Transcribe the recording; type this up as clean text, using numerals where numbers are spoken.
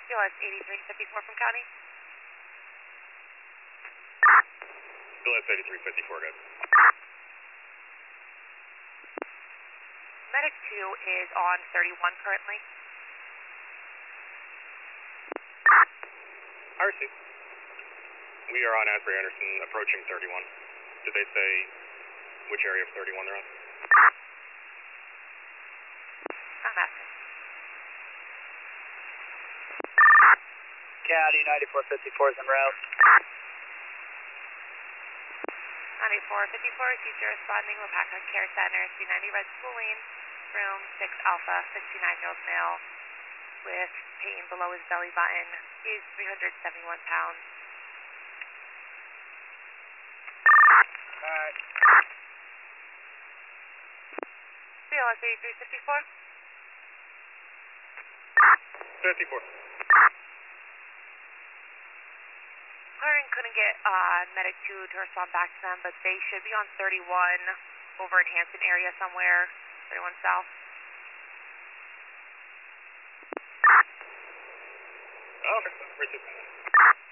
CLS 8354 from County. CLS 8354, guys. Medic 2 is on 31 currently. RC. We are on Asbury Anderson, approaching 31. Did they say which area of 31 they're on? I'm asking. County 9454 is en route. 9454, teacher responding, Wapaka Care Center, C90 Red Schooling, room 6 Alpha, 69-year-old male with pain below his belly button. He's 371 pounds. Alright. CLS 8354. 54. Hiring couldn't get Medic 2 to respond back to them, but they should be on 31 over in Hanson area somewhere, 31 South. Oh, okay.